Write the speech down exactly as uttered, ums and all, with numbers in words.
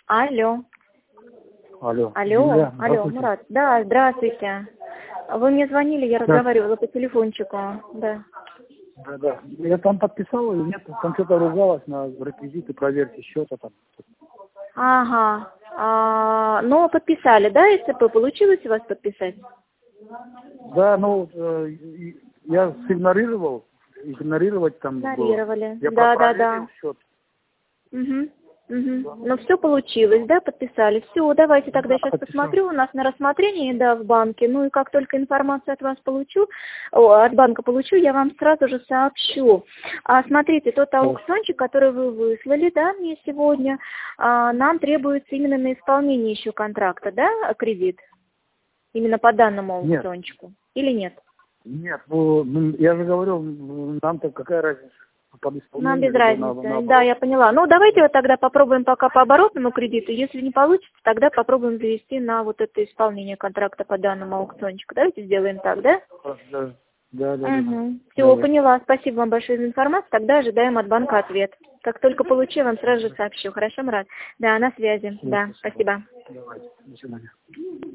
Алло. Алло. Алло, Юля, алло, Мурат. Да, здравствуйте. Вы мне звонили, я Да. разговаривала по телефончику. Да. Да, да. Я там подписал или нет? Там что-то ругалась на реквизиты проверки счета там. Ага. А, но подписали, да, СЦП? Получилось у вас подписать? Да, ну, э, и- я сигнорировал, игнорировать там было. Игнорировали. Я Да, да, проверил да. счет. Угу. Угу. Ну все получилось, да, подписали. Все, давайте тогда Да, сейчас подписал. посмотрю. У нас на рассмотрении, да, в банке. Ну и как только информацию от вас получу, о, от банка получу, я вам сразу же сообщу. А, смотрите, тот аукциончик, который вы выслали, да, мне сегодня, а, нам требуется именно на исполнение еще контракта, да, кредит? Именно по данному аукциончику. Нет. Или нет? Нет, ну, ну, я же говорю, нам-то какая разница? Под Нам исполнение, без либо разницы. на- наоборот. Да, я поняла. Ну, давайте вот тогда попробуем пока по оборотному кредиту. Если не получится, тогда попробуем завести на вот это исполнение контракта по данному аукциончику. Давайте сделаем так, да? Да, да, да. Угу. Все, Давай. поняла. Спасибо вам большое за информацию. Тогда ожидаем от банка ответ. Как только получу, я вам сразу же сообщу. Хорошо, Мурат? Да, на связи. Всё, Да, спасибо. Давайте, до свидания.